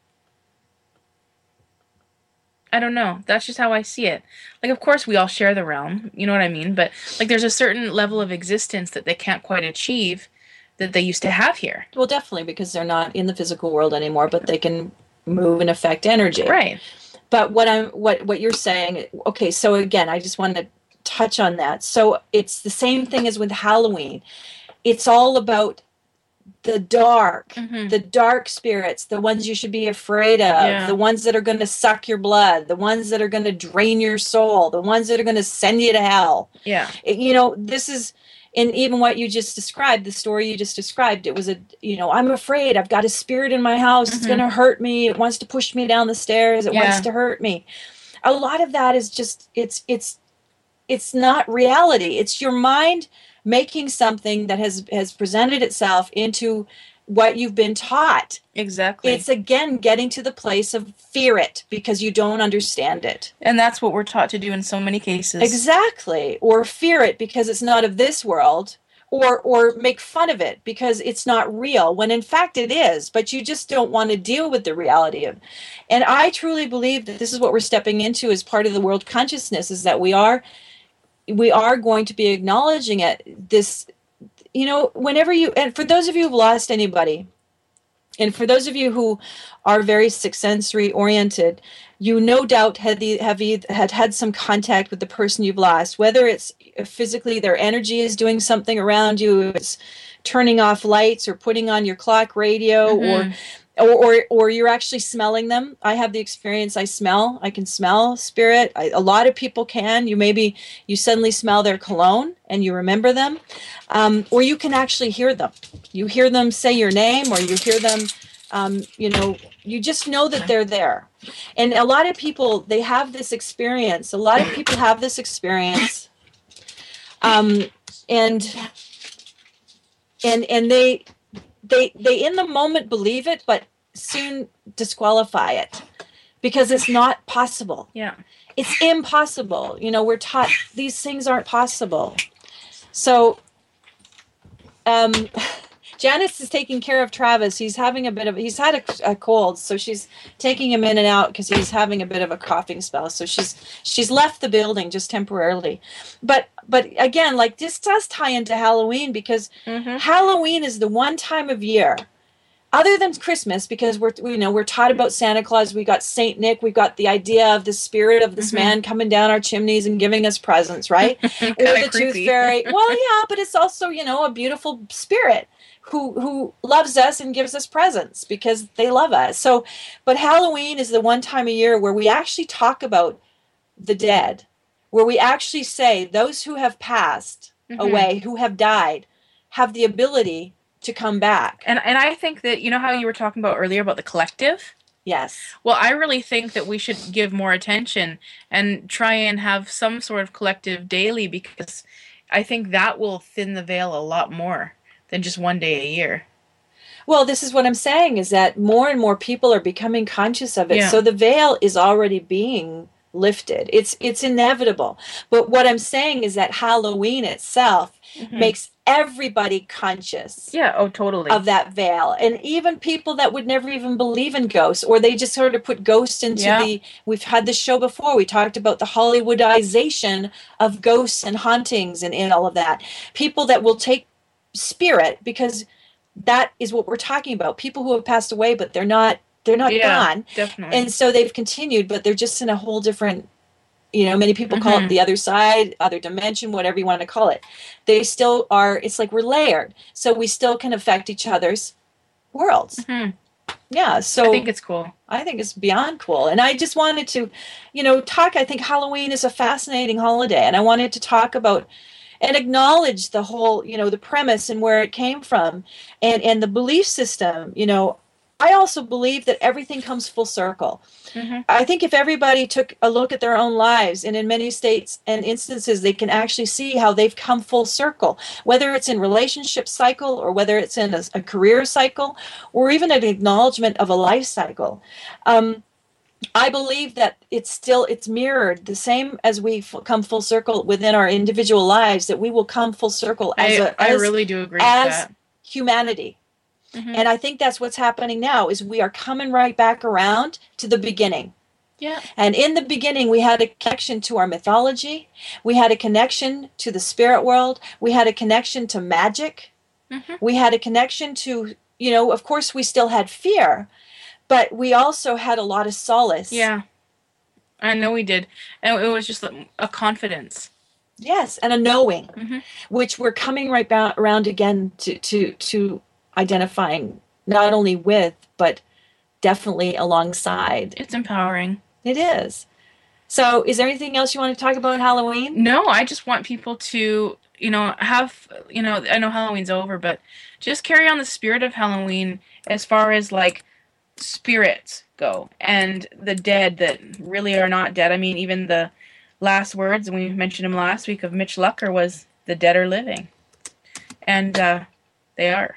I don't know. That's just how I see it. Like, of course, we all share the realm. You know what I mean? But, like, there's a certain level of existence that they can't quite achieve that they used to have here. Well, definitely, because they're not in the physical world anymore, but they can move and affect energy. Right. But what I'm what what you're saying, okay, so again, I just wanted to touch on that. So it's the same thing as with Halloween. It's all about the dark, Mhm. the dark spirits, the ones you should be afraid of, Yeah. the ones that are going to suck your blood, the ones that are going to drain your soul, the ones that are going to send you to hell. Yeah. It- you know, this is, and even what you just described, the story you just described, it was a, you know, I'm afraid, I've got a spirit in my house, it's Mhm. going to hurt me, it wants to push me down the stairs, it wants Yeah. to hurt me. A lot of that is just, it's, it's, it's not reality. It's your mind making something that has, has presented itself into what you've been taught. Exactly. It's again getting to the place of fear it because you don't understand it. and that's what we're taught to do in so many cases. Exactly. Or fear it because it's not of this world, or or make fun of it because it's not real, when in fact it is, but you just don't want to deal with the reality of. And I truly believe that this is what we're stepping into as part of the world consciousness, is that we are we are going to be acknowledging it. This, you know, whenever you, and for those of you who've lost anybody, and for those of you who are very sixth sensory oriented, you no doubt had the have you had had some contact with the person you've lost, whether it's physically their energy is doing something around you, it's turning off lights or putting on your clock radio, Mhm. or or or or you're actually smelling them. I have the experience. I smell. I can smell spirit. I, a lot of people can. You maybe you suddenly smell their cologne and you remember them, um, or you can actually hear them. You hear them say your name, or you hear them. Um, you know, you just know that they're there. And a lot of people, they have this experience. A lot of people have this experience, um, and and and they they they in the moment believe it, but soon disqualify it because it's not possible. Yeah. It's impossible. You know, we're taught these things aren't possible. So, um, Janice is taking care of Travis. He's having a bit of, he's had a, a cold, so she's taking him in and out because he's having a bit of a coughing spell. So she's she's left the building just temporarily. But but again, like, this does tie into Halloween, because Mm-hmm. Halloween is the one time of year, other than Christmas, because we're you know we're taught about Santa Claus. We got Saint Nick. We got the idea of the spirit of this Mhm. man coming down our chimneys and giving us presents, right? Or the Tooth Fairy. Well, yeah, but it's also, you know, a beautiful spirit who who loves us and gives us presents because they love us. So, but Halloween is the one time a year where we actually talk about the dead, where we actually say those who have passed Mhm. away, who have died, have the ability to come back. And and I think that, you know how you were talking about earlier about the collective? Yes. Well, I really think that we should give more attention and try and have some sort of collective daily, because I think that will thin the veil a lot more than just one day a year. Well, this is what I'm saying, is that more and more people are becoming conscious of it. Yeah. So the veil is already being lifted. It's it's inevitable. But what I'm saying is that Halloween itself Mhm. makes everybody conscious Yeah, oh, totally. of that veil. And even people that would never even believe in ghosts, or they just sort of put ghosts into Yeah. the, we've had this show before, we talked about the Hollywoodization of ghosts and hauntings and, and all of that. People that will take spirit, because that is what we're talking about. People who have passed away, but they're not, they're not Yeah, gone. definitely. And so they've continued, but they're just in a whole different, you know, many people call Mhm. it the other side, other dimension, whatever you want to call it. They still are, it's like we're layered. So we still can affect each other's worlds. Mhm. Yeah. So I think it's cool. I think it's beyond cool. And I just wanted to, you know, talk. I think Halloween is a fascinating holiday. And I wanted to talk about and acknowledge the whole, you know, the premise and where it came from and, and the belief system. You know, I also believe that everything comes full circle. Mhm. I think if everybody took a look at their own lives, and in many states and instances, they can actually see how they've come full circle, whether it's in relationship cycle or whether it's in a, a career cycle or even an acknowledgement of a life cycle. Um, I believe that it's still, it's mirrored the same as we f- come full circle within our individual lives, that we will come full circle as I, a, I as, really do agree as with that. humanity. Mhm. And I think that's what's happening now, is we are coming right back around to the beginning. Yeah. And in the beginning, we had a connection to our mythology. We had a connection to the spirit world. We had a connection to magic. Mhm. We had a connection to, you know, of course, we still had fear, but we also had a lot of solace. Yeah. I know we did. And it was just like a confidence. Yes, and a knowing, Mhm. which we're coming right ba- around again to, to, to identifying not only with, but definitely alongside. It's empowering. It is. So is there anything else you want to talk about Halloween? No, I just want people to, you know, have, you know, I know Halloween's over, but just carry on the spirit of Halloween as far as like spirits go and the dead that really are not dead. I mean, even the last words, and we mentioned him last week, of Mitch Lucker was the dead are living. And uh, they are.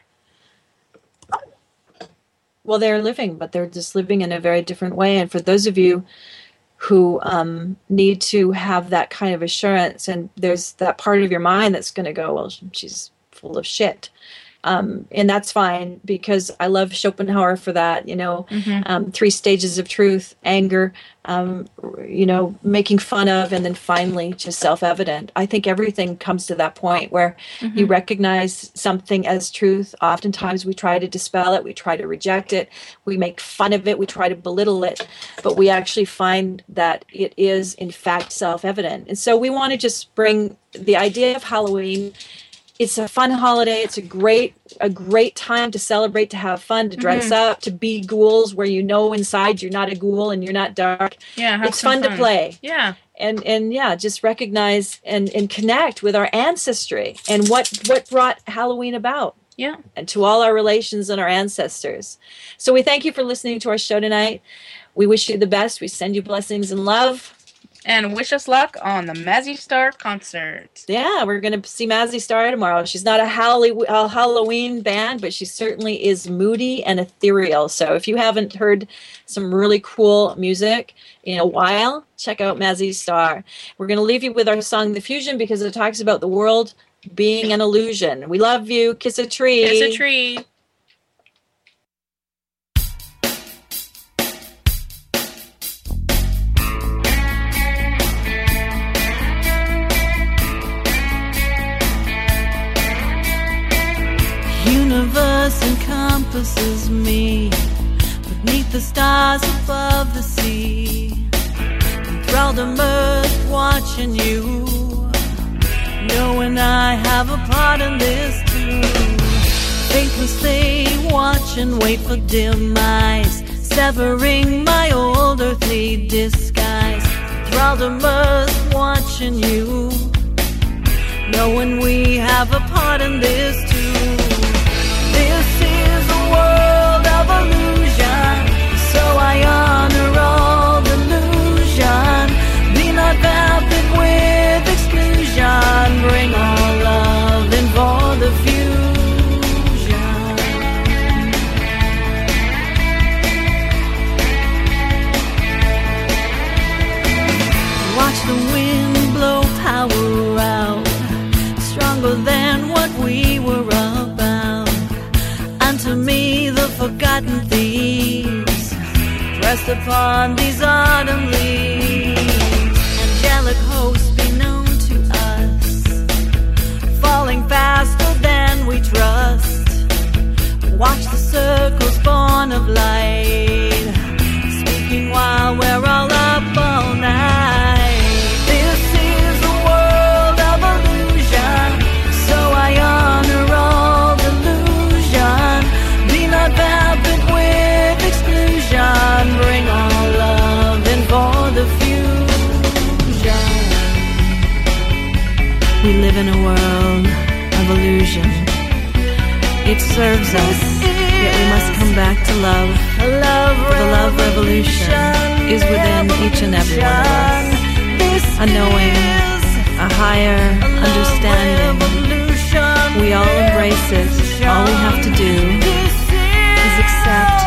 Well, they're living, but they're just living in a very different way. And for those of you who um, need to have that kind of assurance, and there's that part of your mind that's going to go, well, she's full of shit. Um, and that's fine, because I love Schopenhauer for that, you know, Mhm. um, three stages of truth, anger, um, you know, making fun of, and then finally just self-evident. I think everything comes to that point where you recognize something as truth. Oftentimes we try to dispel it, we try to reject it, we make fun of it, we try to belittle it, but we actually find that it is in fact self-evident. And so we want to just bring the idea of Halloween. It's a fun holiday. It's a great, a great time to celebrate, to have fun, to dress up, to be ghouls where you know inside you're not a ghoul and you're not dark. Yeah, have It's some fun, to play. Yeah. And and yeah, just recognize and, and connect with our ancestry and what, what brought Halloween about. Yeah. And to all our relations and our ancestors. So we thank you for listening to our show tonight. We wish you the best. We send you blessings and love. And wish us luck on the Mazzy Star concert. Yeah, we're going to see Mazzy Star tomorrow. She's not a, Halli- a Halloween band, but she certainly is moody and ethereal. So if you haven't heard some really cool music in a while, check out Mazzy Star. We're going to leave you with our song, The Fusion, because it talks about the world being an illusion. We love you. Kiss a tree. Kiss a tree. Universe encompasses me beneath the stars above the sea. Enthralled immersed watching you, knowing I have a part in this too. Thinklessly watch and wait for demise, severing my old earthly disguise. Enthralled immersed watching you, knowing we have a part in this too. This is a world of illusion, so I honor all delusion. Be not vapid with exclusion, bring all love in for the fusion. forgotten thieves pressed upon these autumn leaves. Angelic hosts be known to us, falling faster than we trust. Watch the circles born of light, speaking while we're all up all night. This is a world of illusion, so I honor all delusion. Be not vapid with exclusion, bring all love in for the fusion. We live in a world of illusion. It serves us, yet we must come back to love. For the love revolution is within each and every one of us. A knowing, a higher understanding. We all embrace it. All we have to do is accept